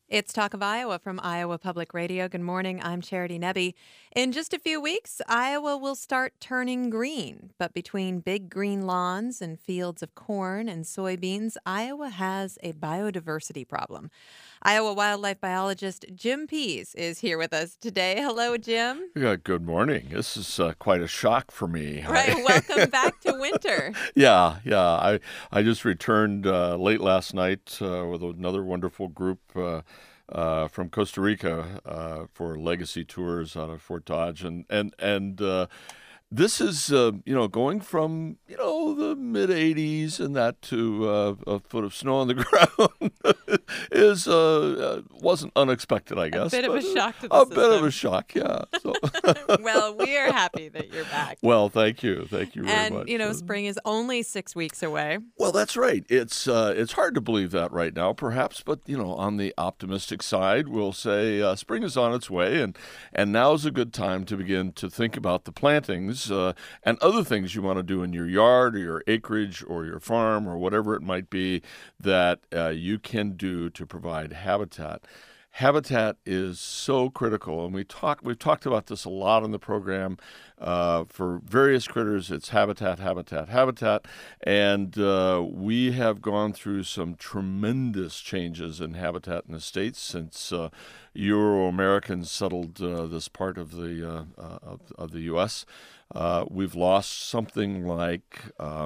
It's Talk of Iowa from Iowa Public Radio. Good morning. I'm Charity Nebbe. In just a few weeks, Iowa will start turning green. But between big green lawns and fields of corn and soybeans, Iowa has a biodiversity problem. Iowa wildlife biologist Jim Pease is here with us today. Hello, Jim. Yeah, good morning. This is quite a shock for me. Right. Welcome back to winter. Yeah. I just returned late last night with another wonderful group from Costa Rica for legacy tours out of Fort Dodge, and this is going from the mid 80s and that to a foot of snow on the ground is wasn't unexpected, I guess. A bit of a shock to the A system. bit of a shock, yeah. So. Well, we are happy that you're back. Well, thank you very much. And, spring is only 6 weeks away. Well, that's right. It's hard to believe that right now, perhaps, but on the optimistic side, we'll say spring is on its way, and now is a good time to begin to think about the plantings and other things you want to do in your yard or your acreage or your farm or whatever it might be that you can do to provide habitat. Habitat is so critical, and we've talked about this a lot on the program. For various critters, it's habitat, and we have gone through some tremendous changes in habitat in the States since Euro-Americans settled this part of the U.S. We've lost something like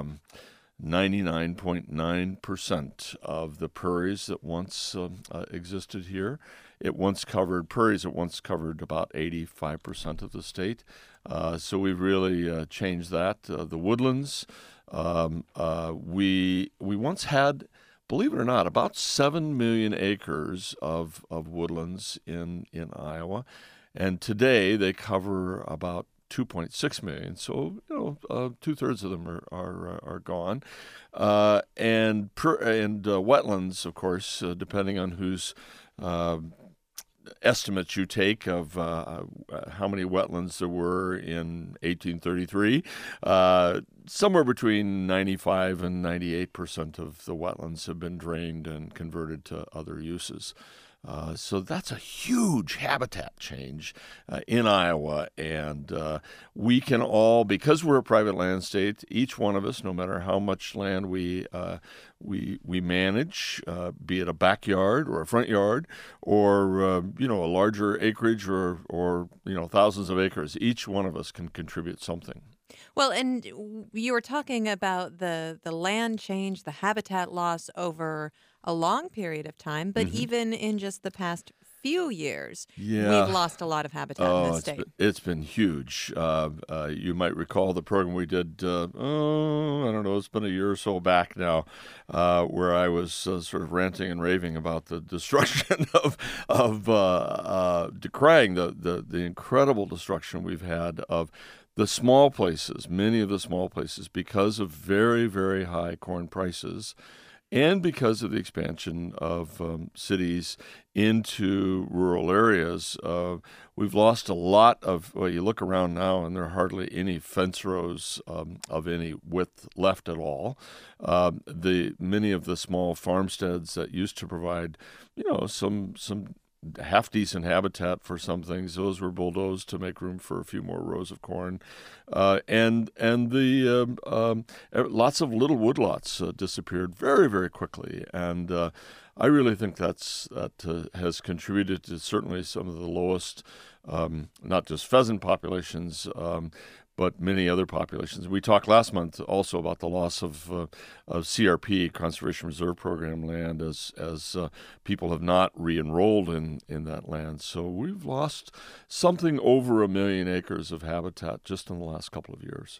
99.9% of the prairies that once existed here. Prairies that once covered about 85% of the state. So we've really changed that. The woodlands, we once had, believe it or not, about 7 million acres of woodlands in Iowa. And today they cover about 2.6 million, so two-thirds of them are gone, and wetlands, of course, depending on whose estimates you take of how many wetlands there were in 1833. Somewhere between 95 and 98% of the wetlands have been drained and converted to other uses. So that's a huge habitat change in Iowa, and we can all, because we're a private land state, each one of us, no matter how much land we manage, be it a backyard or a front yard, or a larger acreage, or thousands of acres, each one of us can contribute something. Well, and you were talking about the land change, the habitat loss over a long period of time, but even in just the past few years, we've lost a lot of habitat in the state. It's been huge. You might recall the program we did, I don't know, it's been a year or so back now, where I was sort of ranting and raving about the destruction of decrying the incredible destruction we've had of the small places, many of the small places, because of very, very high corn prices and because of the expansion of cities into rural areas. We've lost a lot of, you look around now and there are hardly any fence rows of any width left at all. Many of the small farmsteads that used to provide, some half-decent habitat for some things, those were bulldozed to make room for a few more rows of corn, and the lots of little woodlots disappeared very, very quickly, and I really think that has contributed to certainly some of the lowest, not just pheasant populations, but many other populations. We talked last month also about the loss of CRP, Conservation Reserve Program land, as people have not re-enrolled in that land. So we've lost something over 1 million acres of habitat just in the last couple of years.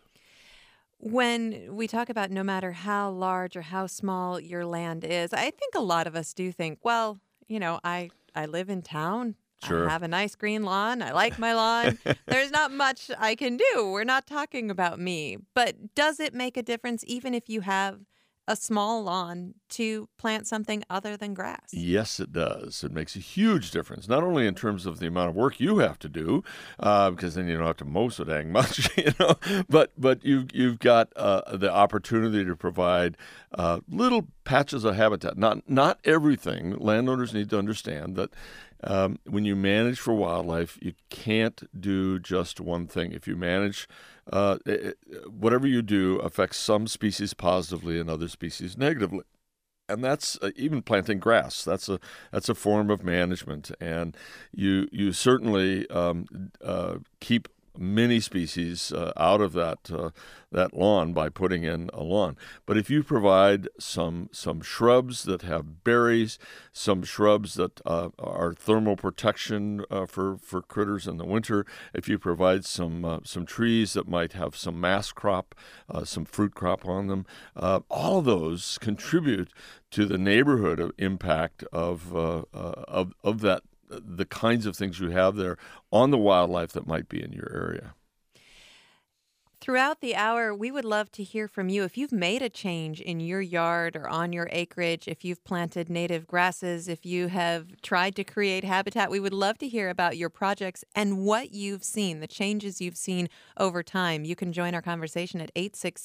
When we talk about no matter how large or how small your land is, I think a lot of us do think, well, I live in town. Sure. I have a nice green lawn. I like my lawn. There's not much I can do. We're not talking about me. But does it make a difference even if you have a small lawn to plant something other than grass. Yes, it does. It makes a huge difference, not only in terms of the amount of work you have to do, because then you don't have to mow so dang much, but you've got the opportunity to provide little patches of habitat. Not everything. Landowners need to understand that when you manage for wildlife, you can't do just one thing. If you manage, whatever you do affects some species positively and other species negatively. And that's even planting grass. That's a form of management, and you certainly keep many species out of that lawn by putting in a lawn. But if you provide some shrubs that have berries, some shrubs that are thermal protection for critters in the winter, if you provide some trees that might have some mass crop, some fruit crop on them, all of those contribute to the neighborhood of impact of that, the kinds of things you have there on the wildlife that might be in your area. Throughout the hour, we would love to hear from you. If you've made a change in your yard or on your acreage, if you've planted native grasses, if you have tried to create habitat, we would love to hear about your projects and what you've seen, the changes you've seen over time. You can join our conversation at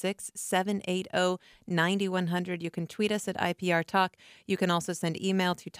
866-780-9100. You can tweet us at IPR Talk. You can also send email to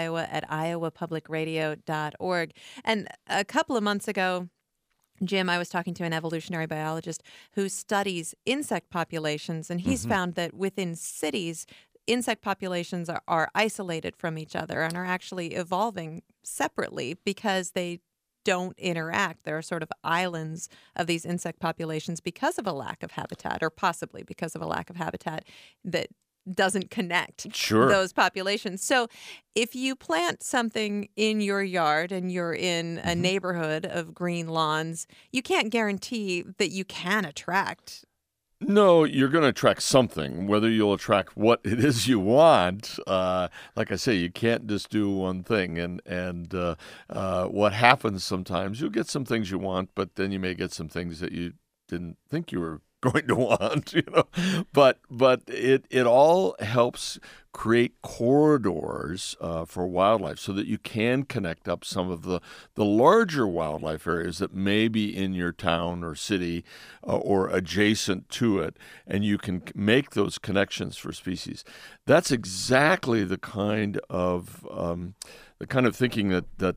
talkofiowa@iowapublicradio.org. And a couple of months ago, Jim, I was talking to an evolutionary biologist who studies insect populations, and he's found that within cities, insect populations are isolated from each other and are actually evolving separately because they don't interact. There are sort of islands of these insect populations because of a lack of habitat, or possibly because of a lack of habitat that doesn't connect those populations. So if you plant something in your yard and you're in a neighborhood of green lawns, you can't guarantee that you can attract. No, you're going to attract something. Whether you'll attract what it is you want, like I say, you can't just do one thing. And what happens sometimes, you'll get some things you want, but then you may get some things that you didn't think you were going to want, but it all helps create corridors for wildlife so that you can connect up some of the larger wildlife areas that may be in your town or city or adjacent to it, and you can make those connections for species. That's exactly the kind of thinking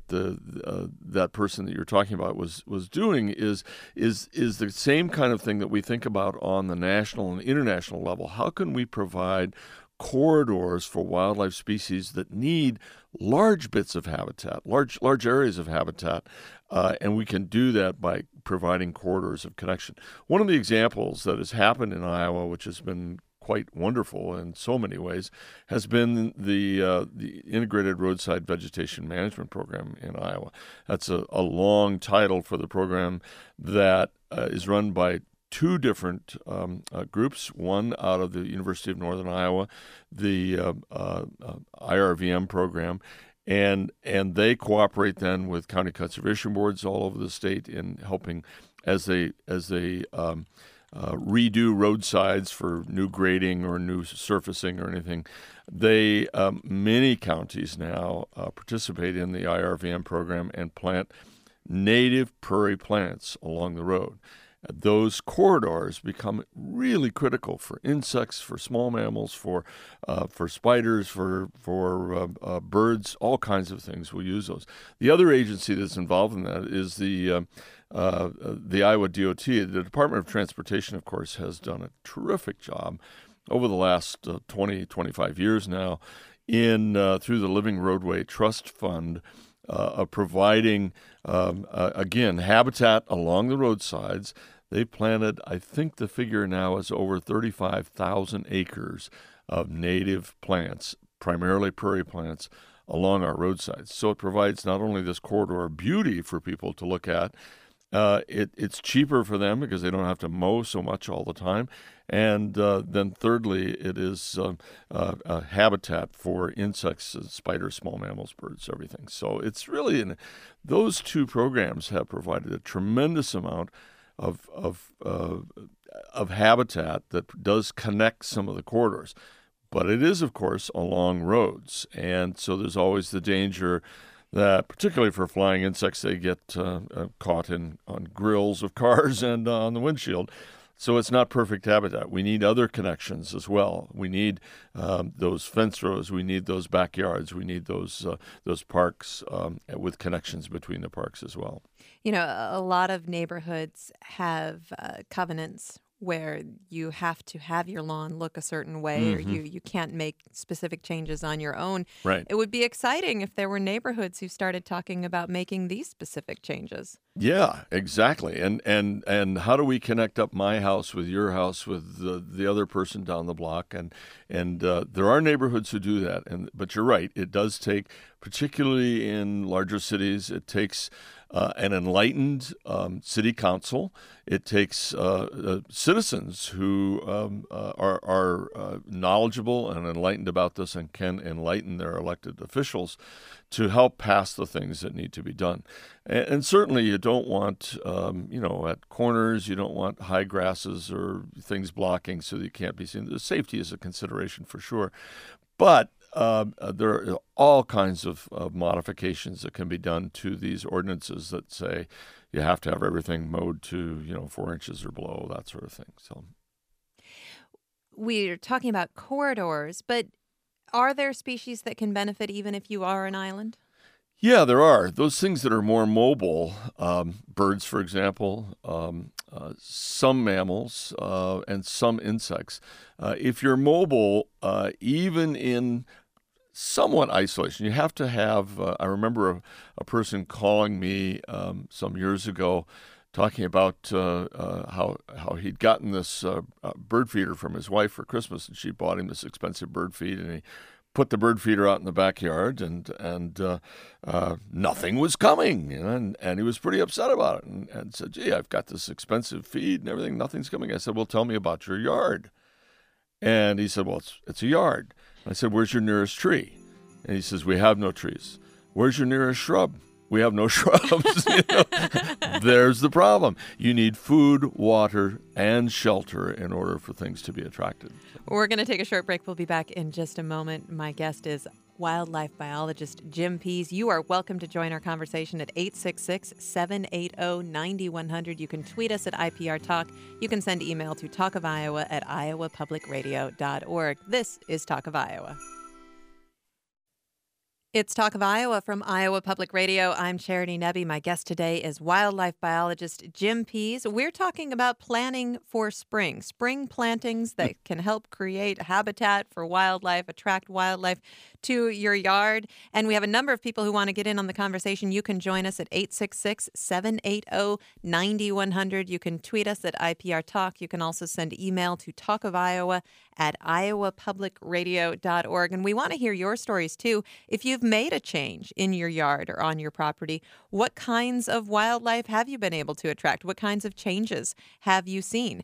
that person that you're talking about was doing is the same kind of thing that we think about on the national and international level. How can we provide corridors for wildlife species that need large bits of habitat, large areas of habitat, and we can do that by providing corridors of connection. One of the examples that has happened in Iowa, which has been quite wonderful in so many ways, has been the Integrated Roadside Vegetation Management Program in Iowa. That's a long title for the program that is run by two different groups, one out of the University of Northern Iowa, the IRVM program, and they cooperate then with county conservation boards all over the state in helping as they redo roadsides for new grading or new surfacing or anything. They many counties now participate in the IRVM program and plant native prairie plants along the road. Those corridors become really critical for insects, for small mammals, for spiders, for birds, all kinds of things. We'll use those. The other agency that's involved in that is the Iowa DOT. The Department of Transportation, of course, has done a terrific job over the last 20, 25 years now through the Living Roadway Trust Fund of providing, again, habitat along the roadsides. They planted, I think the figure now is over 35,000 acres of native plants, primarily prairie plants, along our roadsides. So it provides not only this corridor of beauty for people to look at, it's cheaper for them because they don't have to mow so much all the time. And then thirdly, it is a habitat for insects, spiders, small mammals, birds, everything. So it's really, those two programs have provided a tremendous amount of habitat that does connect some of the corridors. but it is, of course, along roads. And so there's always the danger that, particularly for flying insects, they get caught on grills of cars and on the windshield. So it's not perfect habitat. We need other connections as well. We need those fence rows. We need those backyards. We need those parks with connections between the parks as well. You know, a lot of neighborhoods have covenants where you have to have your lawn look a certain way, or you can't make specific changes on your own. Right. It would be exciting if there were neighborhoods who started talking about making these specific changes. Yeah, exactly. And how do we connect up my house with your house with the other person down the block? And there are neighborhoods who do that. But you're right. It does take, particularly in larger cities, it takes an enlightened city council. It takes citizens who are knowledgeable and enlightened about this and can enlighten their elected officials to help pass the things that need to be done. And certainly you don't want, at corners, you don't want high grasses or things blocking so that you can't be seen. The safety is a consideration for sure. But there are all kinds of modifications that can be done to these ordinances that say you have to have everything mowed to 4 inches or below, that sort of thing. So we're talking about corridors, but are there species that can benefit even if you are an island? Yeah, there are. Those things that are more mobile, birds, for example, some mammals, and some insects. If you're mobile, even in somewhat isolation, you have to have, I remember a person calling me some years ago talking about how he'd gotten this bird feeder from his wife for Christmas, and she bought him this expensive bird feed, and he put the bird feeder out in the backyard, and nothing was coming, and he was pretty upset about it, and said, "Gee, I've got this expensive feed and everything, nothing's coming." I said, "Well, tell me about your yard." And he said, "Well, it's a yard." I said, "Where's your nearest tree?" And he says, "We have no trees." "Where's your nearest shrub?" "We have no shrubs." There's the problem. You need food, water, and shelter in order for things to be attracted. We're going to take a short break. We'll be back in just a moment. My guest is wildlife biologist Jim Pease. You are welcome to join our conversation at 866-780-9100. You can tweet us at IPR Talk. You can send email to talkofiowa@iowapublicradio.org. This is Talk of Iowa. It's Talk of Iowa from Iowa Public Radio. I'm Charity Nebbe. My guest today is wildlife biologist Jim Pease. We're talking about planning for spring plantings that can help create habitat for wildlife, attract wildlife to your yard. And we have a number of people who want to get in on the conversation. You can join us at 866-780-9100. You can tweet us at IPR Talk. You can also send email to talkofiowa@iowapublicradio.org. And we want to hear your stories too. If you've made a change in your yard or on your property, what kinds of wildlife have you been able to attract? What kinds of changes have you seen?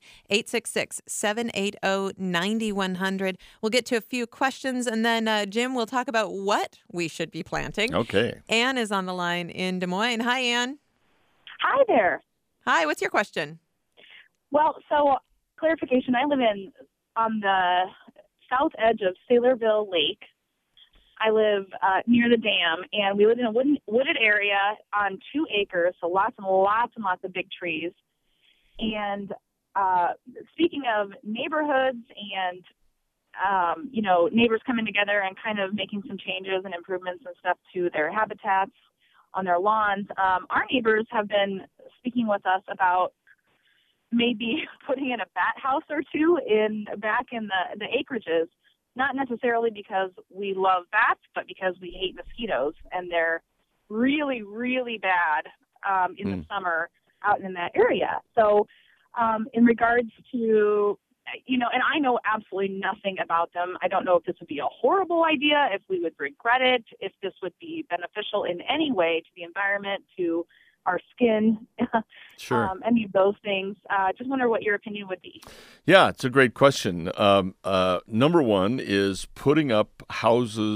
866-780-9100. We'll get to a few questions, and then Jim will talk about what we should be planting. Okay. Anne is on the line in Des Moines. Hi, Anne. Hi there. Hi, what's your question? Well, so clarification, I live on the south edge of Saylorville Lake. I live near the dam, and we live in a wooded area on 2 acres, so lots and lots and lots of big trees. And speaking of neighborhoods and, neighbors coming together and kind of making some changes and improvements and stuff to their habitats on their lawns, our neighbors have been speaking with us about maybe putting in a bat house or two back in the acreages. Not necessarily because we love bats, but because we hate mosquitoes, and they're really, really bad in the summer out in that area. So in regards to, and I know absolutely nothing about them. I don't know if this would be a horrible idea, if we would regret it, if this would be beneficial in any way to the environment, to our skin, Sure. Any of those things. Just wonder what your opinion would be. Yeah, it's a great question. Number one is putting up houses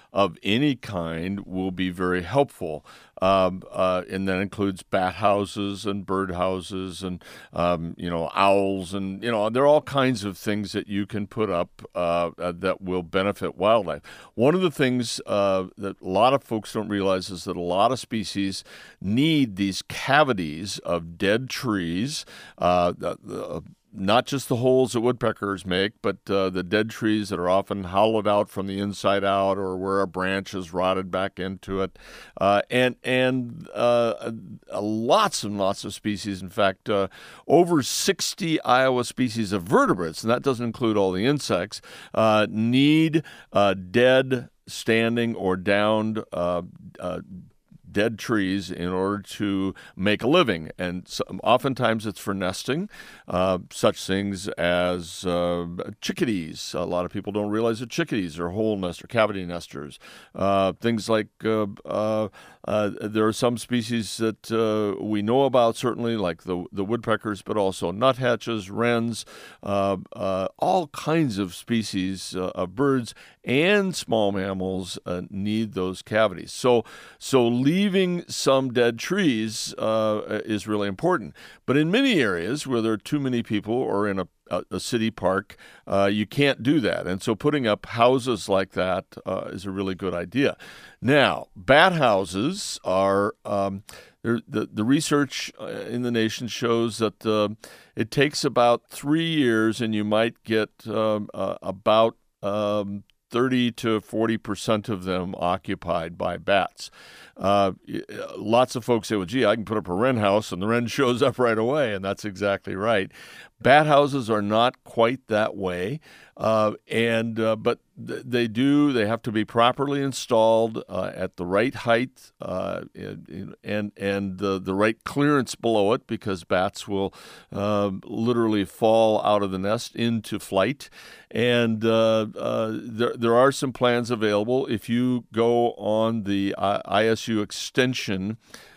of any kind will be very helpful. And that includes bat houses and bird houses and, owls. And, there are all kinds of things that you can put up that will benefit wildlife. One of the things that a lot of folks don't realize is that a lot of species need these cavities of dead trees, not just the holes that woodpeckers make, but the dead trees that are often hollowed out from the inside out, or where a branch is rotted back into it, and lots and lots of species. In fact, over 60 Iowa species of vertebrates, and that doesn't include all the insects, need dead, standing, or downed dead trees in order to make a living. And oftentimes it's for nesting, such things as chickadees. A lot of people don't realize that chickadees are hole nest or cavity nesters. Things like there are some species that we know about, certainly, like the woodpeckers, but also nuthatches, wrens, all kinds of species of birds and small mammals need those cavities. So leaving some dead trees is really important. But in many areas where there are too many people, or in a city park, you can't do that. And so putting up houses like that is a really good idea. Now, bat houses are the research in the nation shows that it takes about 3 years, and you might get about 30 to 40% of them occupied by bats. Lots of folks say, well, gee, I can put up a wren house and the wren shows up right away, and that's exactly right. Bat houses are not quite that way, but they have to be properly installed at the right height and the right clearance below it, because bats will literally fall out of the nest into flight. And there are some plans available. If you go on the ISU Extension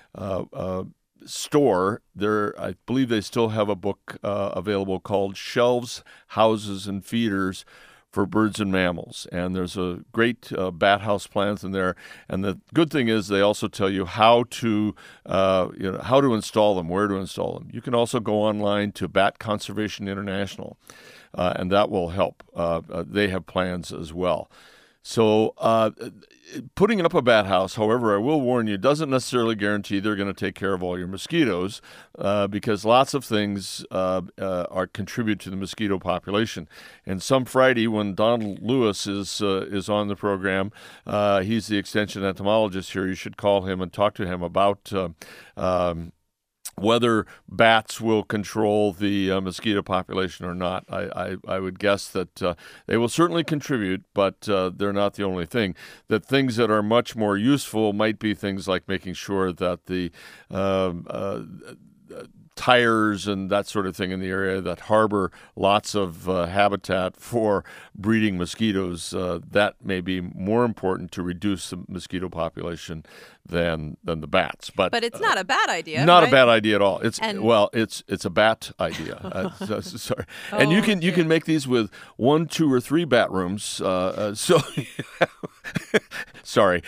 store, I believe they still have a book available called Shelves, Houses, and Feeders for Birds and Mammals. And there's a great bat house plans in there. And the good thing is they also tell you how to install them, where to install them. You can also go online to Bat Conservation International, and that will help. They have plans as well. So putting up a bat house, however, I will warn you, doesn't necessarily guarantee they're going to take care of all your mosquitoes, because lots of things contribute to the mosquito population. And some Friday, when Donald Lewis is on the program, he's the extension entomologist here. You should call him and talk to him about whether bats will control the mosquito population or not. I would guess that they will certainly contribute, but they're not the only thing. That things that are much more useful might be things like making sure that the tires and that sort of thing in the area that harbor lots of habitat for breeding mosquitoes, that may be more important to reduce the mosquito population than the bats. But it's not a bad idea. Not right? a bad idea at all. It's a bat idea. Sorry. And you can make these with 1, 2, or 3 bat rooms. Sorry.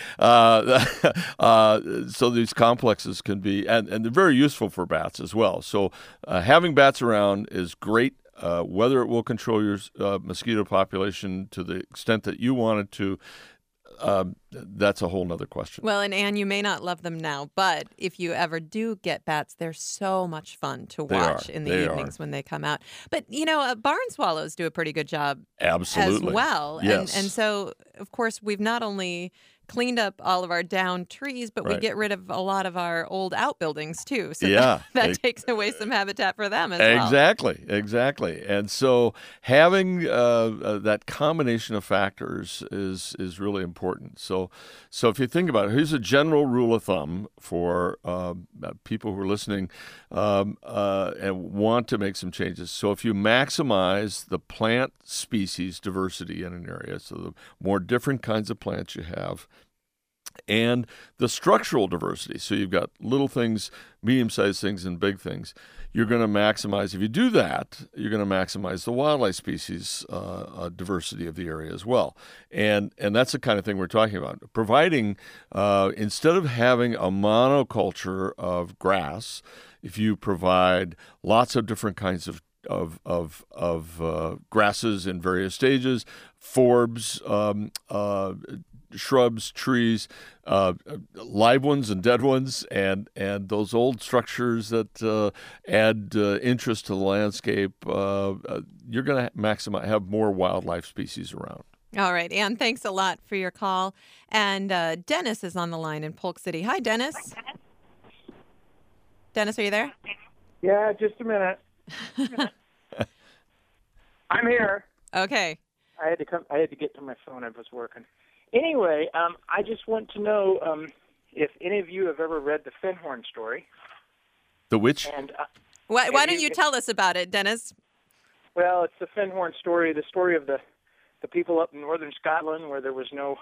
So these complexes can be, and they're very useful for bats as well. So having bats around is great. Whether it will control your mosquito population to the extent that you want it to, that's a whole nother question. Well, and Anne, you may not love them now, but if you ever do get bats, they're so much fun to watch in the evenings when they come out. But, barn swallows do a pretty good job Absolutely. as well. Yes. And so, of course, we've not only cleaned up all of our downed trees, but we get rid of a lot of our old outbuildings too. So that takes away some habitat for them as well. Exactly. And so having that combination of factors is really important. So if you think about it, here's a general rule of thumb for people who are listening and want to make some changes. So if you maximize the plant species diversity in an area, so the more different kinds of plants you have, and the structural diversity. So you've got little things, medium-sized things, and big things. You're going to maximize, if you do that, you're going to maximize the wildlife species diversity of the area as well. And that's the kind of thing we're talking about. Providing, instead of having a monoculture of grass, if you provide lots of different kinds of grasses in various stages, forbs, shrubs, trees, live ones and dead ones, and those old structures that add interest to the landscape, you're going to have more wildlife species around. All right, Ann, thanks a lot for your call. And Dennis is on the line in Polk City. Hi, Dennis. Dennis, are you there? Yeah, just a minute. I'm here. Okay. I had to get to my phone. I was working. Anyway, I just want to know if any of you have ever read the Findhorn story. The which? And Why don't you tell us about it, Dennis? Well, it's the Findhorn story, the story of the people up in northern Scotland where there was no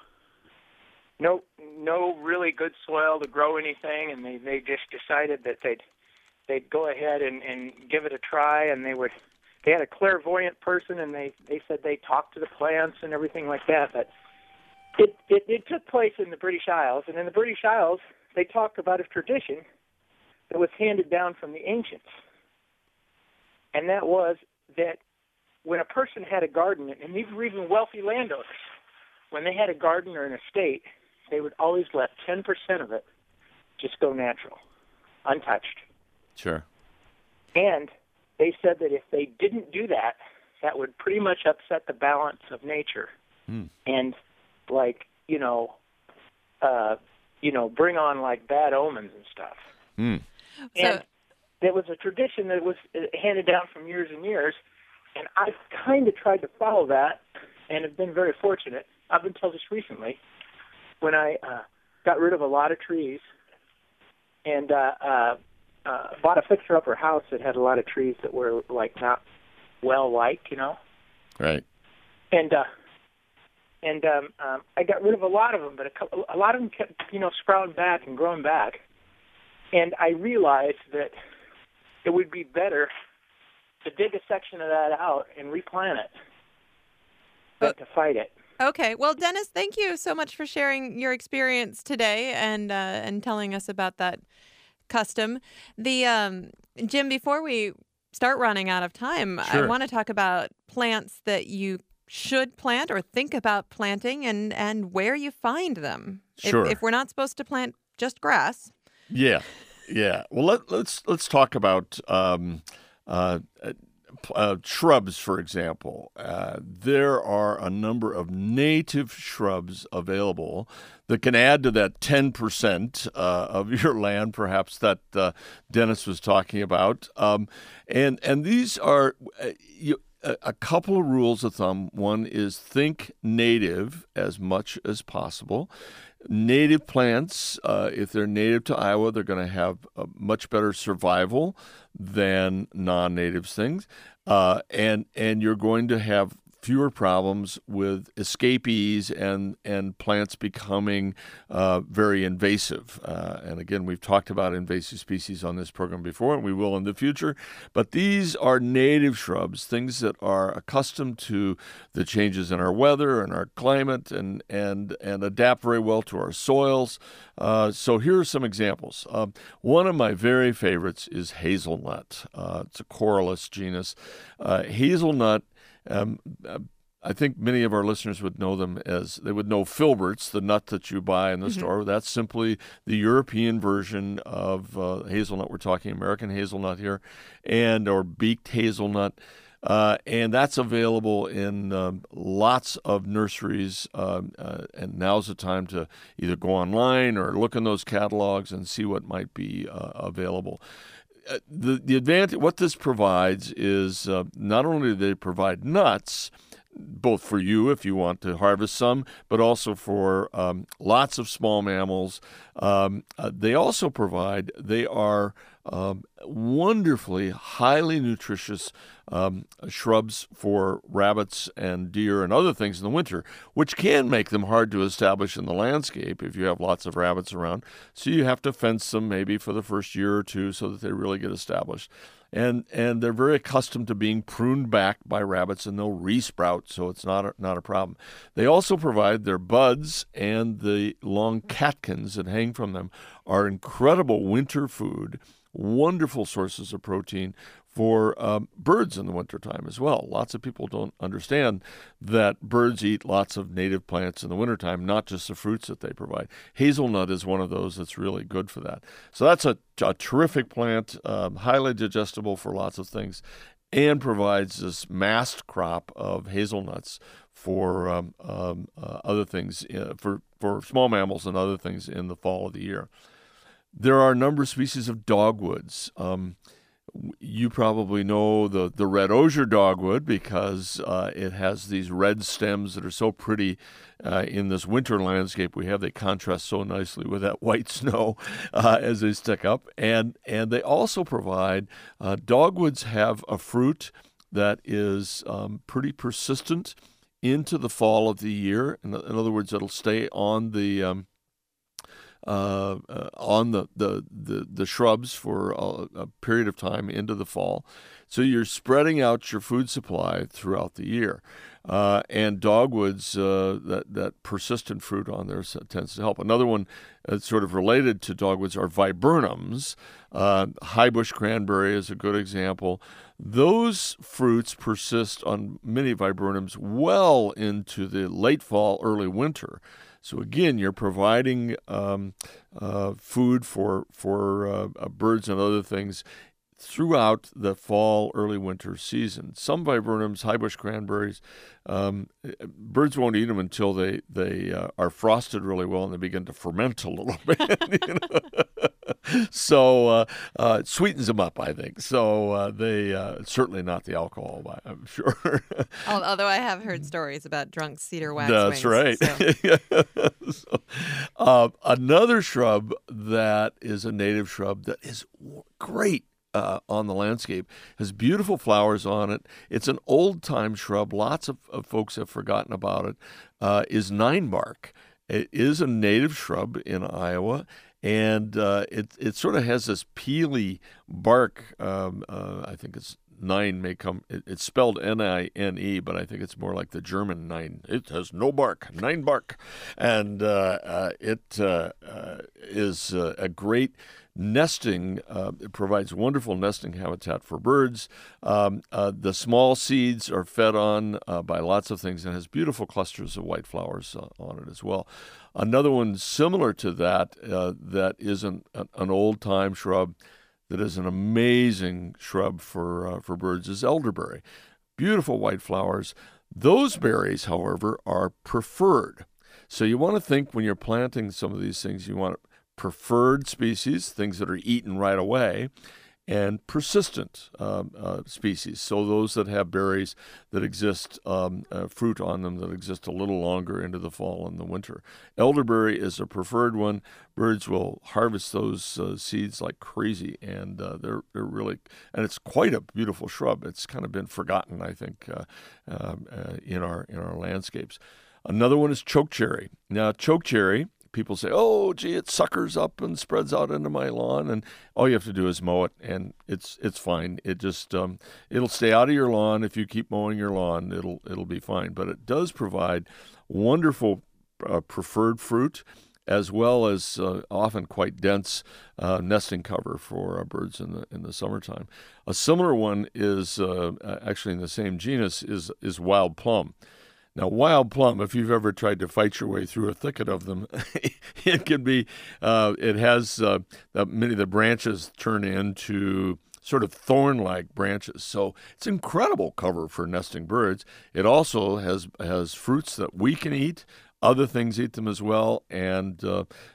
really good soil to grow anything, and they just decided that they'd go ahead and give it a try, and they had a clairvoyant person, and they said they talked to the plants and everything like that. But it took place in the British Isles, and in the British Isles, they talked about a tradition that was handed down from the ancients, and that was that when a person had a garden, and these were even wealthy landowners, when they had a garden or an estate, they would always let 10% of it just go natural, untouched. Sure. And they said that if they didn't do that, that would pretty much upset the balance of nature, and bring on like bad omens and stuff. And there was a tradition that was handed down from years and years, and I've kind of tried to follow that, and have been very fortunate up until just recently, when I got rid of a lot of trees and bought a fixer-upper house that had a lot of trees that were like not well-liked, Right. And I got rid of a lot of them, but a lot of them kept, sprouting back and growing back. And I realized that it would be better to dig a section of that out and replant it than to fight it. Okay. Well, Dennis, thank you so much for sharing your experience today and telling us about that custom. Jim, before we start running out of time, Sure. I want to talk about plants that you should plant or think about planting and where you find them. Sure. If we're not supposed to plant just grass. Yeah. Well, let's talk about shrubs, for example. There are a number of native shrubs available that can add to that 10% of your land, perhaps, that Dennis was talking about. And these are a couple of rules of thumb. One is think native as much as possible. Native plants, if they're native to Iowa, they're going to have a much better survival than non-native things. And you're going to have fewer problems with escapees and plants becoming very invasive. And again, we've talked about invasive species on this program before, and we will in the future. But these are native shrubs, things that are accustomed to the changes in our weather and our climate and adapt very well to our soils. So here are some examples. One of my very favorites is hazelnut. It's a Corylus genus. Hazelnut, I think many of our listeners would know them as, they would know filberts, the nut that you buy in the store. That's simply the European version of hazelnut. We're talking American hazelnut here, or beaked hazelnut. And that's available in lots of nurseries. And now's the time to either go online or look in those catalogs and see what might be available. The advantage, what this provides is not only do they provide nuts, both for you if you want to harvest some, but also for lots of small mammals They also they are wonderfully highly nutritious shrubs for rabbits and deer and other things in the winter, which can make them hard to establish in the landscape if you have lots of rabbits around. So you have to fence them maybe for the first year or two so that they really get established. And they're very accustomed to being pruned back by rabbits, and they'll resprout, so it's not a problem. They also provide their buds, and the long catkins that hang from them are incredible winter food, wonderful sources of protein for birds in the wintertime as well. Lots of people don't understand that birds eat lots of native plants in the wintertime, not just the fruits that they provide. Hazelnut is one of those that's really good for that. So that's a terrific plant, highly digestible for lots of things, and provides this mast crop of hazelnuts for other things, for small mammals and other things in the fall of the year. There are a number of species of dogwoods. You probably know the red osier dogwood because it has these red stems that are so pretty in this winter landscape we have. They contrast so nicely with that white snow as they stick up. And they also provide, dogwoods have a fruit that is pretty persistent into the fall of the year. In other words, it'll stay on the shrubs for a period of time into the fall. So you're spreading out your food supply throughout the year. And dogwoods, that persistent fruit on there tends to help. Another one that's sort of related to dogwoods are viburnums. High bush cranberry is a good example. Those fruits persist on many viburnums well into the late fall, early winter. So again, you're providing food for birds and other things throughout the fall, early winter season. Some viburnums, high bush cranberries, birds won't eat them until they are frosted really well and they begin to ferment a little bit. So it sweetens them up, I think. So they certainly not the alcohol, I'm sure. Although I have heard stories about drunk cedar waxwings. That's right. So, another shrub that is a native shrub that is great on the landscape, has beautiful flowers on it. It's an old-time shrub. Lots of folks have forgotten about it. Is ninebark. It is a native shrub in Iowa. And it sort of has this peely bark. I think it's nine may come. It's spelled N-I-N-E, but I think it's more like the German nine. It has no bark, ninebark, and it is a great nesting. It provides wonderful nesting habitat for birds. The small seeds are fed on by lots of things and has beautiful clusters of white flowers on it as well. Another one similar to that, that is an old-time shrub that is an amazing shrub for birds is elderberry. Beautiful white flowers. Those berries, however, are preferred. So you want to think when you're planting some of these things, you want preferred species, things that are eaten right away, and persistent species. So those that have berries that exist, fruit on them that exist a little longer into the fall and the winter. Elderberry is a preferred one. Birds will harvest those seeds like crazy, and they're really, and it's quite a beautiful shrub. It's kind of been forgotten, I think, in our landscapes. Another one is chokecherry. Now, chokecherry, people say, oh, gee, it suckers up and spreads out into my lawn, and all you have to do is mow it, and it's fine. It just it'll stay out of your lawn if you keep mowing your lawn. It'll be fine. But it does provide wonderful preferred fruit, as well as often quite dense nesting cover for birds in the summertime. A similar one is actually in the same genus is wild plum. Now, wild plum, if you've ever tried to fight your way through a thicket of them, it can be, it has many of the branches turn into sort of thorn-like branches. So it's incredible cover for nesting birds. It also has fruits that we can eat. Other things eat them as well. And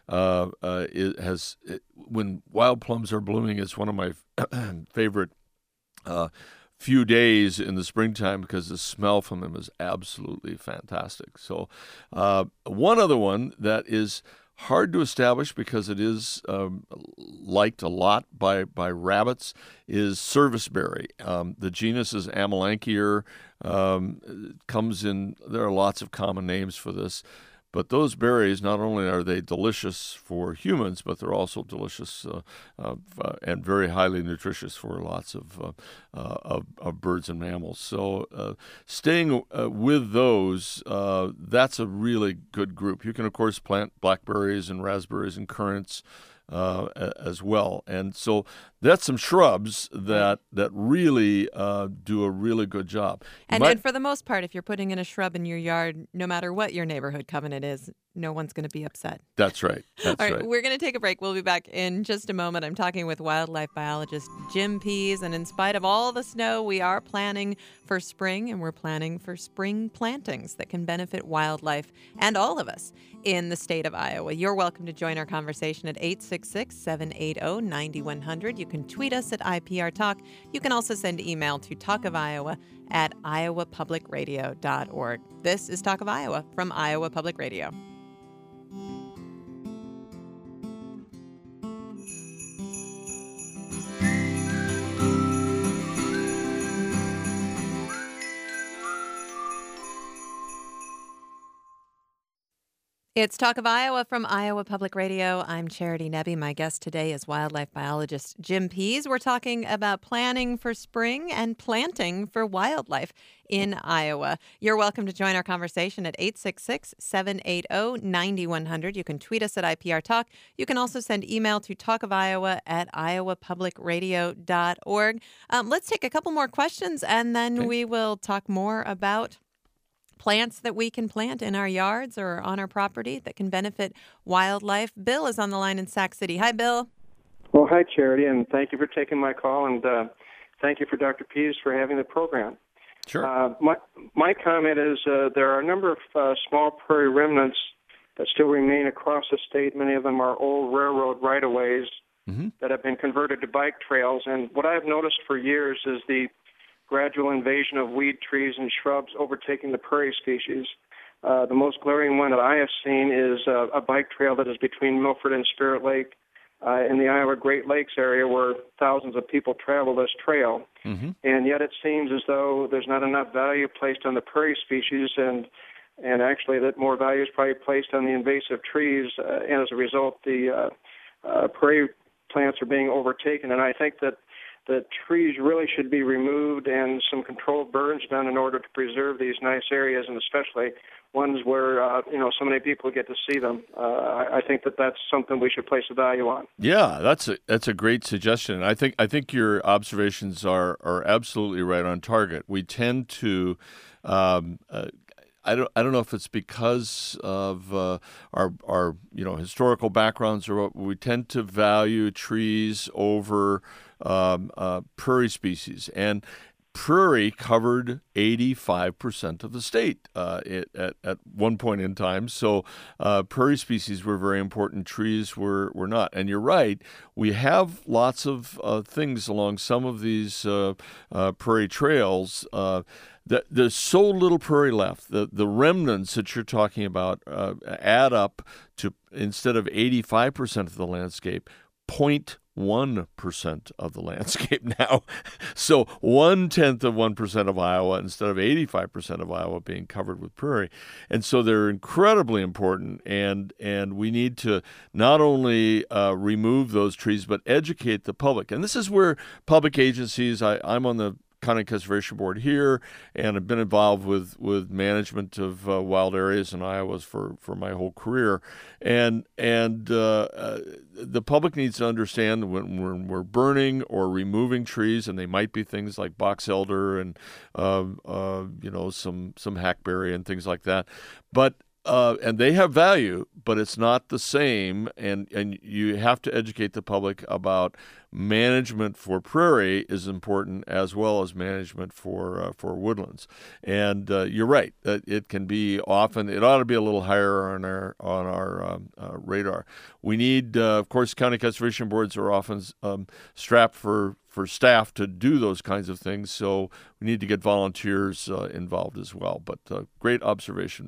when wild plums are blooming, it's one of my favorite few days in the springtime because the smell from them is absolutely fantastic. So one other one that is hard to establish because it is liked a lot by rabbits, is serviceberry. The genus is Amelanchier. Comes in, there are lots of common names for this. But those berries, not only are they delicious for humans, but they're also delicious and very highly nutritious for lots of birds and mammals. So staying with those, that's a really good group. You can, of course, plant blackberries and raspberries and currants as well. And so that's some shrubs that really do a really good job. And for the most part, if you're putting in a shrub in your yard, no matter what your neighborhood covenant is, no one's going to be upset. That's right. All right, we're going to take a break. We'll be back in just a moment. I'm talking with wildlife biologist Jim Pease, and in spite of all the snow, we are planning for spring, and we're planning for spring plantings that can benefit wildlife and all of us in the state of Iowa. You're welcome to join our conversation at 866-780-9100. You can tweet us at IPR Talk. You can also send email to talkofiowa@iowapublicradio.org. This is Talk of Iowa from Iowa Public Radio. It's Talk of Iowa from Iowa Public Radio. I'm Charity Nebbe. My guest today is wildlife biologist Jim Pease. We're talking about planning for spring and planting for wildlife in Iowa. You're welcome to join our conversation at 866-780-9100. You can tweet us at IPR Talk. You can also send email to talkofiowa@iowapublicradio.org. Let's take a couple more questions, and then we will talk more about plants that we can plant in our yards or on our property that can benefit wildlife. Bill is on the line in Sac City. Hi, Bill. Well, hi, Charity, and thank you for taking my call, and thank you for Dr. Pease for having the program. Sure. My comment is there are a number of small prairie remnants that still remain across the state. Many of them are old railroad right-of-ways that have been converted to bike trails, and what I've noticed for years is the gradual invasion of weed trees and shrubs overtaking the prairie species. The most glaring one that I have seen is a bike trail that is between Milford and Spirit Lake in the Iowa Great Lakes area, where thousands of people travel this trail. And yet it seems as though there's not enough value placed on the prairie species, and actually that more value is probably placed on the invasive trees, and as a result the prairie plants are being overtaken. And I think that the trees really should be removed and some controlled burns done in order to preserve these nice areas, and especially ones where so many people get to see them. I think that's something we should place a value on. Yeah, that's a great suggestion. I think your observations are absolutely right on target. We tend to I don't know if it's because of our historical backgrounds or what, we tend to value trees over prairie species, and prairie covered 85% of the state at one point in time. So prairie species were very important. Trees were not. And you're right. We have lots of things along some of these prairie trails. There's so little prairie left. The remnants that you're talking about add up to, instead of 85% of the landscape, 0.1% of the landscape now. So 0.1% of Iowa instead of 85% of Iowa being covered with prairie. And so they're incredibly important, and we need to not only remove those trees, but educate the public. And this is where public agencies, I'm on the County Conservation Board here, and I've been involved with management of wild areas in Iowa for my whole career, and the public needs to understand when we're burning or removing trees, and they might be things like box elder and some hackberry and things like that, but and they have value, but it's not the same, and you have to educate the public about management for prairie is important as well as management for woodlands. And you're right, it can be often, it ought to be a little higher on our radar. We need, of course, county conservation boards are often strapped for staff to do those kinds of things, so we need to get volunteers involved as well. But great observation, Bill.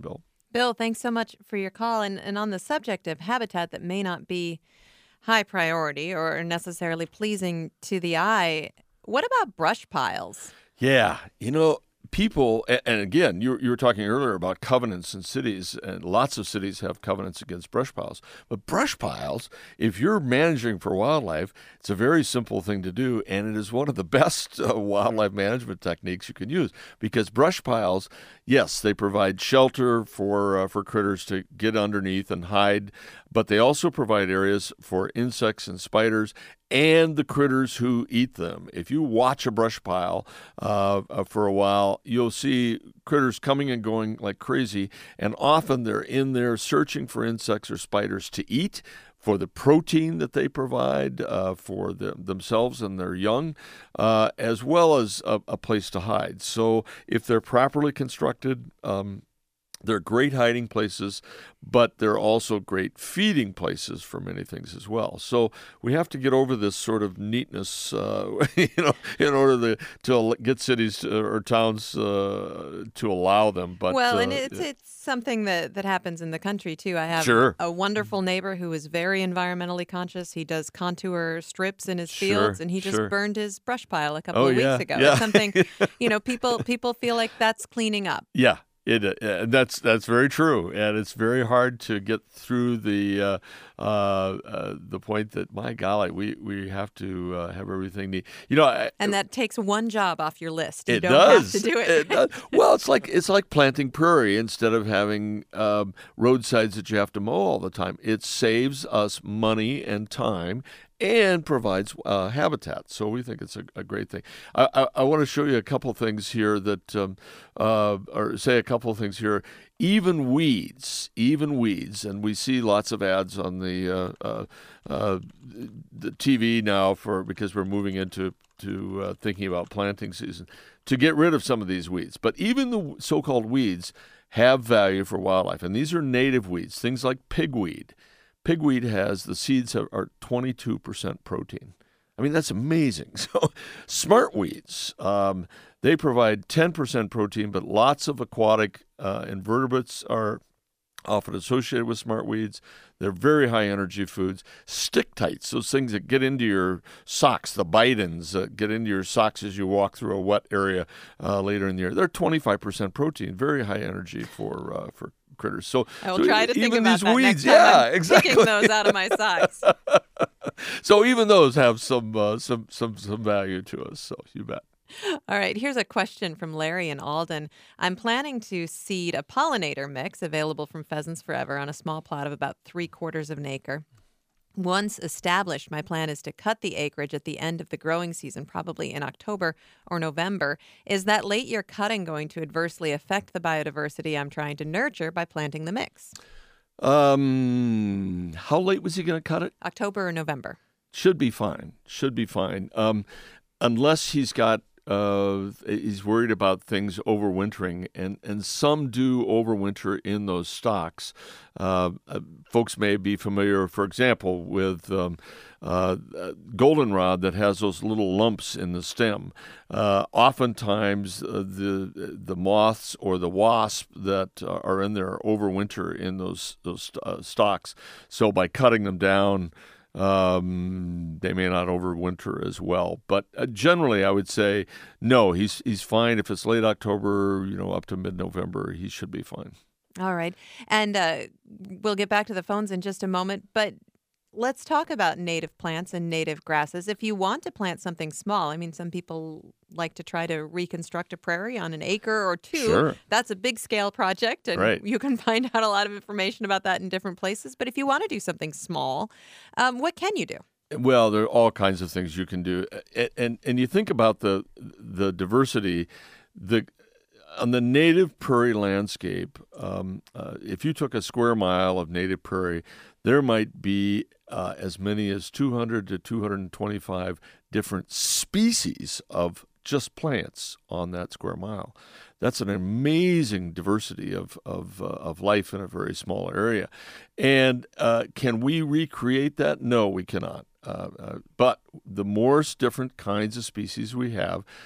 Bill, thanks so much for your call. And on the subject of habitat that may not be high priority or necessarily pleasing to the eye, what about brush piles? Yeah, people, and again, you were talking earlier about covenants in cities, and lots of cities have covenants against brush piles. But brush piles, if you're managing for wildlife, it's a very simple thing to do, and it is one of the best wildlife management techniques you can use, because brush piles, yes, they provide shelter for critters to get underneath and hide, but they also provide areas for insects and spiders and the critters who eat them. If you watch a brush pile for a while, you'll see critters coming and going like crazy, and often they're in there searching for insects or spiders to eat, for the protein that they provide for themselves and their young, as well as a place to hide. So if they're properly constructed, they're great hiding places, but they're also great feeding places for many things as well. So we have to get over this sort of neatness, in order to get cities or towns to allow them. But and it's something that happens in the country too. I have a wonderful neighbor who is very environmentally conscious. He does contour strips in his fields, and he just burned his brush pile a couple of weeks ago. Yeah. It's something, people feel like that's cleaning up. Yeah. That's very true, and it's very hard to get through the point that, my golly, we have to have everything neat. And that takes one job off your list. You don't have to do it. It does. Well, it's like planting prairie instead of having roadsides that you have to mow all the time. It saves us money and time, and provides habitat. So we think it's a great thing. I want to show you a couple things here or say a couple of things here. Even weeds, and we see lots of ads on the TV now because we're moving into thinking about planting season to get rid of some of these weeds. But even the so-called weeds have value for wildlife, and these are native weeds, things like pigweed. Pigweed the seeds are 22% protein. I mean, that's amazing. So smartweeds, they provide 10% protein, but lots of aquatic invertebrates are often associated with smartweeds. They're very high energy foods. Stick-tights, those things that get into your socks, the bitins that get into your socks as you walk through a wet area later in the year. They're 25% protein, very high energy for critters. So I will try to think about that weeds, next time I'm exactly. picking those out of my socks. So even those have some value to us. So you bet. All right, here's a question from Larry in Alden. I'm planning to seed a pollinator mix available from Pheasants Forever on a small plot of about 3/4 of an acre. Once established, my plan is to cut the acreage at the end of the growing season, probably in October or November. Is that late year cutting going to adversely affect the biodiversity I'm trying to nurture by planting the mix? How late was he going to cut it? October or November. Should be fine. Unless he's got he's worried about things overwintering, and some do overwinter in those stocks. Folks may be familiar, for example, with goldenrod that has those little lumps in the stem. Oftentimes, the moths or the wasp that are in there overwinter in those stalks. So by cutting them down, they may not overwinter as well. But generally, I would say no. He's fine if it's late October, up to mid-November. He should be fine. All right, and we'll get back to the phones in just a moment. But let's talk about native plants and native grasses. If you want to plant something small, I mean, some people like to try to reconstruct a prairie on an acre or two. Sure. That's a big scale project, and you can find out a lot of information about that in different places. But if you want to do something small, what can you do? Well, there are all kinds of things you can do, and you think about the diversity, on the native prairie landscape. If you took a square mile of native prairie, there might be as many as 200 to 225 different species of just plants on that square mile. That's an amazing diversity of life in a very small area. And can we recreate that? No, we cannot. But the more different kinds of species we have,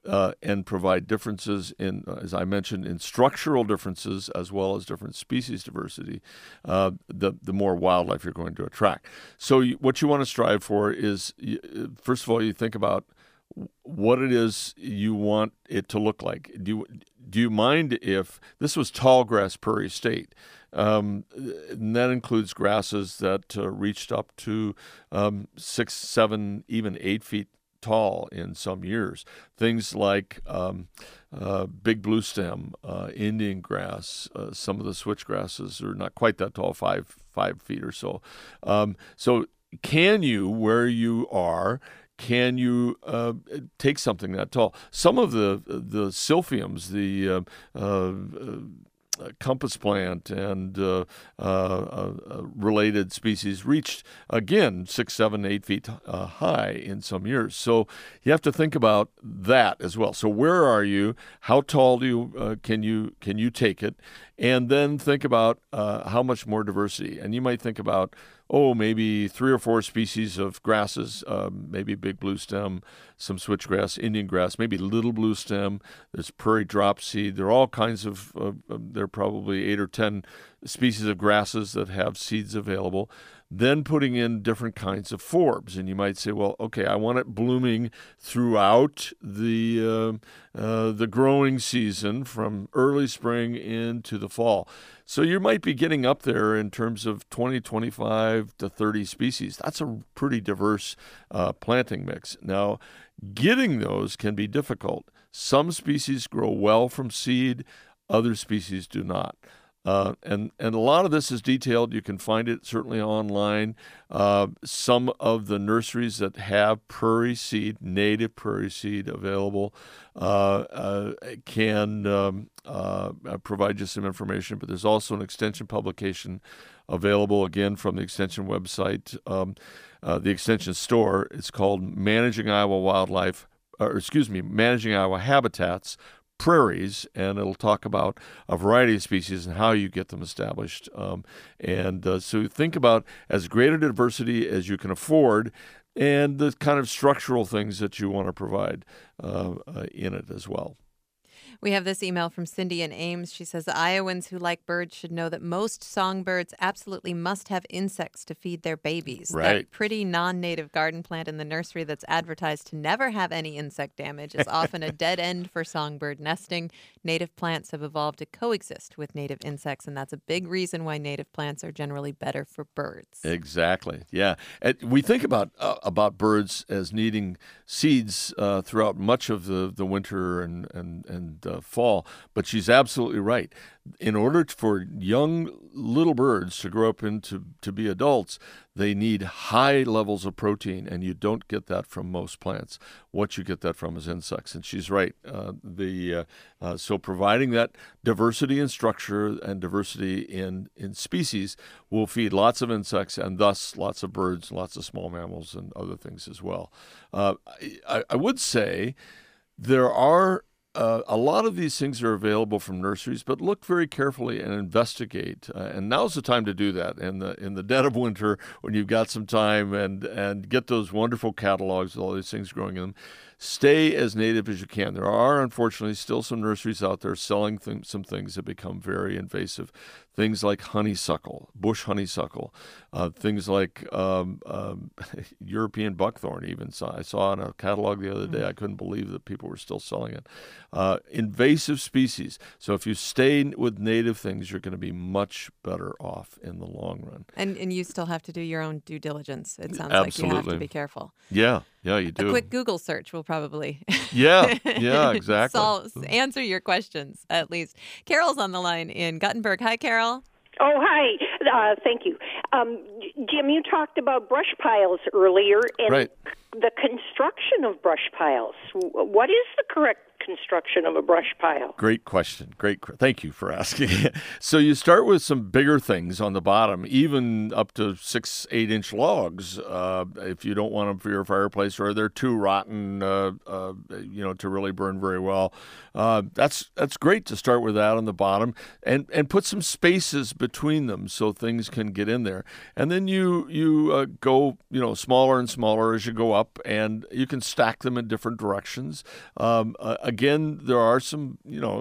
and provide differences in, as I mentioned, in structural differences as well as different species diversity, the more wildlife you're going to attract. So what you want to strive for is, first of all, you think about what it is you want it to look like. Do you mind if this was tallgrass prairie state? And that includes grasses that reached up to 6, 7, even 8 feet tall in some years. Things like big bluestem, Indian grass, some of the switchgrasses are not quite that tall, 5 feet or so. So can you, where you are, can you take something that tall? Some of the silphiums, the compass plant and related species reached, again, 6, 7, 8 feet high in some years. So you have to think about that as well. So where are you? How tall do you can you take it? And then think about how much more diversity. And you might think about, maybe 3 or 4 species of grasses, maybe big bluestem, some switchgrass, Indian grass, maybe little bluestem. There's prairie dropseed. There are all kinds of, there are probably 8 or 10 species of grasses that have seeds available. Then putting in different kinds of forbs. And you might say, well, okay, I want it blooming throughout the growing season from early spring into the fall. So you might be getting up there in terms of 20, 25 to 30 species. That's a pretty diverse planting mix. Now, getting those can be difficult. Some species grow well from seed, other species do not. And a lot of this is detailed. You can find it certainly online. Some of the nurseries that have prairie seed, native prairie seed available, can provide you some information. But there's also an extension publication available, again, from the extension website, the extension store. It's called Managing Iowa Managing Iowa Habitats, Prairies, and it'll talk about a variety of species and how you get them established. So think about as great a diversity as you can afford and the kind of structural things that you want to provide in it as well. We have this email from Cindy in Ames. She says, Iowans who like birds should know that most songbirds absolutely must have insects to feed their babies. Right. That pretty non-native garden plant in the nursery that's advertised to never have any insect damage is often a dead end for songbird nesting. Native plants have evolved to coexist with native insects, and that's a big reason why native plants are generally better for birds. Exactly. Yeah. We think about birds as needing seeds throughout much of the winter and fall, but she's absolutely right. In order for young little birds to grow up to be adults, they need high levels of protein, and you don't get that from most plants. What you get that from is insects, and she's right. So providing that diversity in structure and diversity in species will feed lots of insects and thus lots of birds, lots of small mammals, and other things as well. I would say there are a lot of these things are available from nurseries, but look very carefully and investigate. And now's the time to do that in the dead of winter when you've got some time and get those wonderful catalogs with all these things growing in them. Stay as native as you can. There are, unfortunately, still some nurseries out there selling some things that become very invasive. Things like honeysuckle, bush honeysuckle, things like European buckthorn even. I saw in a catalog the other day, I couldn't believe that people were still selling it. Invasive species. So if you stay with native things, you're going to be much better off in the long run. And you still have to do your own due diligence. It sounds Absolutely. like you have to be careful. Yeah, you do. A quick Google search will probably yeah, exactly. Answer your questions, at least. Carol's on the line in Guttenberg. Hi, Carol. Oh, hi. Thank you. Jim, you talked about brush piles earlier, and right. the construction of brush piles. What is the correct construction of a brush pile? Great question. Thank you for asking. So you start with some bigger things on the bottom, even up to 6-8-inch logs, if you don't want them for your fireplace, or they're too rotten, to really burn very well. That's great to start with that on the bottom, and put some spaces between them so things can get in there. And then you go smaller and smaller as you go up, and you can stack them in different directions. Again, there are some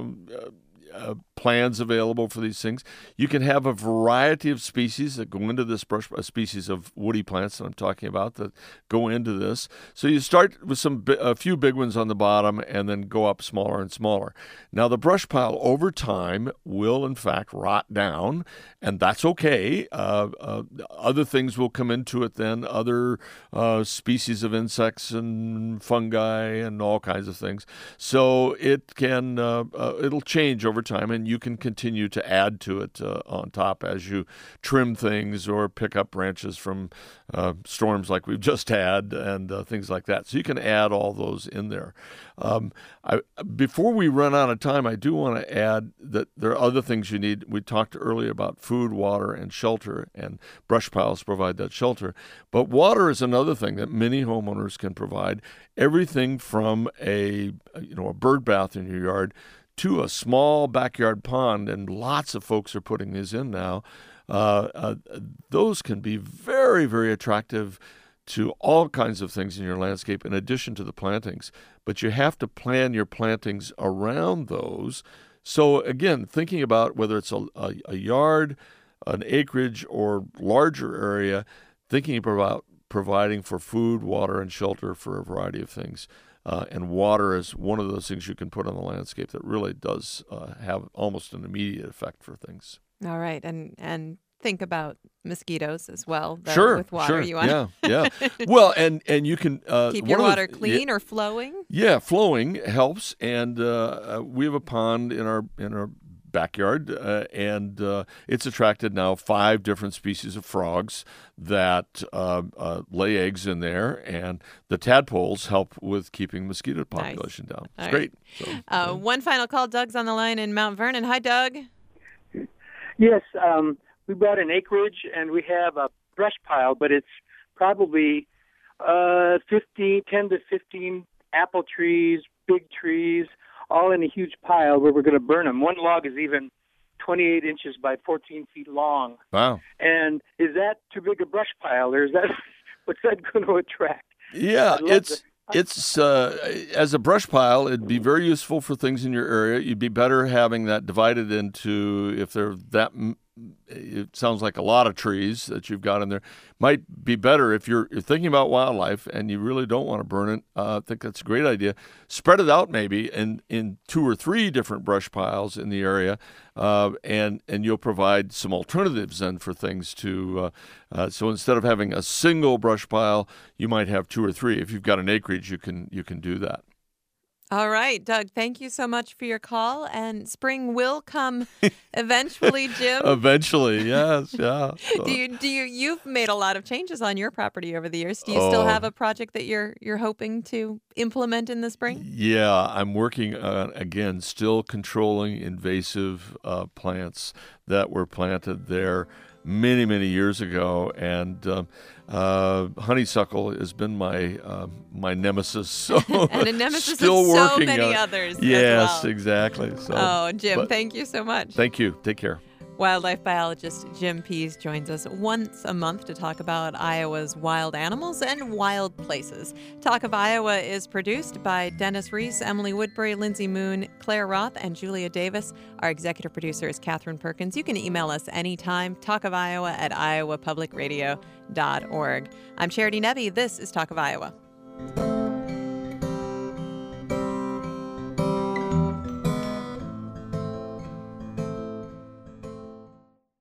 plans available for these things. You can have a variety of species that go into this brush, species of woody plants that I'm talking about that go into this. So you start with a few big ones on the bottom and then go up smaller and smaller. Now the brush pile over time will in fact rot down, and that's okay. Other things will come into it then, other species of insects and fungi and all kinds of things. So it can it'll change over time, and you can continue to add to it on top as you trim things or pick up branches from storms like we've just had and things like that. So you can add all those in there. Before we run out of time, I do want to add that there are other things you need. We talked earlier about food, water, and shelter, and brush piles provide that shelter. But water is another thing that many homeowners can provide. Everything from a bird bath in your yard to a small backyard pond, and lots of folks are putting these in now. Those can be very, very attractive to all kinds of things in your landscape in addition to the plantings. But you have to plan your plantings around those. So again, thinking about whether it's a yard, an acreage, or larger area, thinking about providing for food, water, and shelter for a variety of things. And water is one of those things you can put on the landscape that really does have almost an immediate effect for things. All right, and think about mosquitoes as well. Sure, with water, sure. you want yeah. Well, and you can keep your water clean or flowing. Yeah, flowing helps, and we have a pond in our backyard, and it's attracted now 5 different species of frogs that lay eggs in there, and the tadpoles help with keeping mosquito population down. It's great. So, one final call. Doug's on the line in Mount Vernon. Hi, Doug. Yes, we bought an acreage, and we have a brush pile, but it's probably 10 to 15 apple trees, big trees, all in a huge pile where we're going to burn them. One log is even 28 inches by 14 feet long. Wow. And is that too big a brush pile, or is that what's that going to attract? Yeah, it's as a brush pile, it'd be very useful for things in your area. You'd be better having that divided into, if they're that, it sounds like a lot of trees that you've got in there. Might be better if you're thinking about wildlife and you really don't want to burn it. I think that's a great idea. Spread it out maybe in 2 or 3 different brush piles in the area, and you'll provide some alternatives then for things to. So instead of having a single brush pile, you might have 2 or 3. If you've got an acreage, you can do that. All right, Doug, thank you so much for your call. And spring will come eventually, Jim. Eventually, yes, yeah. So. You've made a lot of changes on your property over the years. Do you still have a project that you're hoping to implement in the spring? Yeah, I'm working on, again, still controlling invasive plants that were planted there many, many years ago, and honeysuckle has been my nemesis. So and a nemesis still of working so many on others. Yes, as well. exactly. So, Jim, thank you so much. Thank you. Take care. Wildlife biologist Jim Pease joins us once a month to talk about Iowa's wild animals and wild places. Talk of Iowa is produced by Dennis Reese, Emily Woodbury, Lindsay Moon, Claire Roth, and Julia Davis. Our executive producer is Catherine Perkins. You can email us anytime, talkofiowa@iowapublicradio.org. I'm Charity Nebbe. This is Talk of Iowa.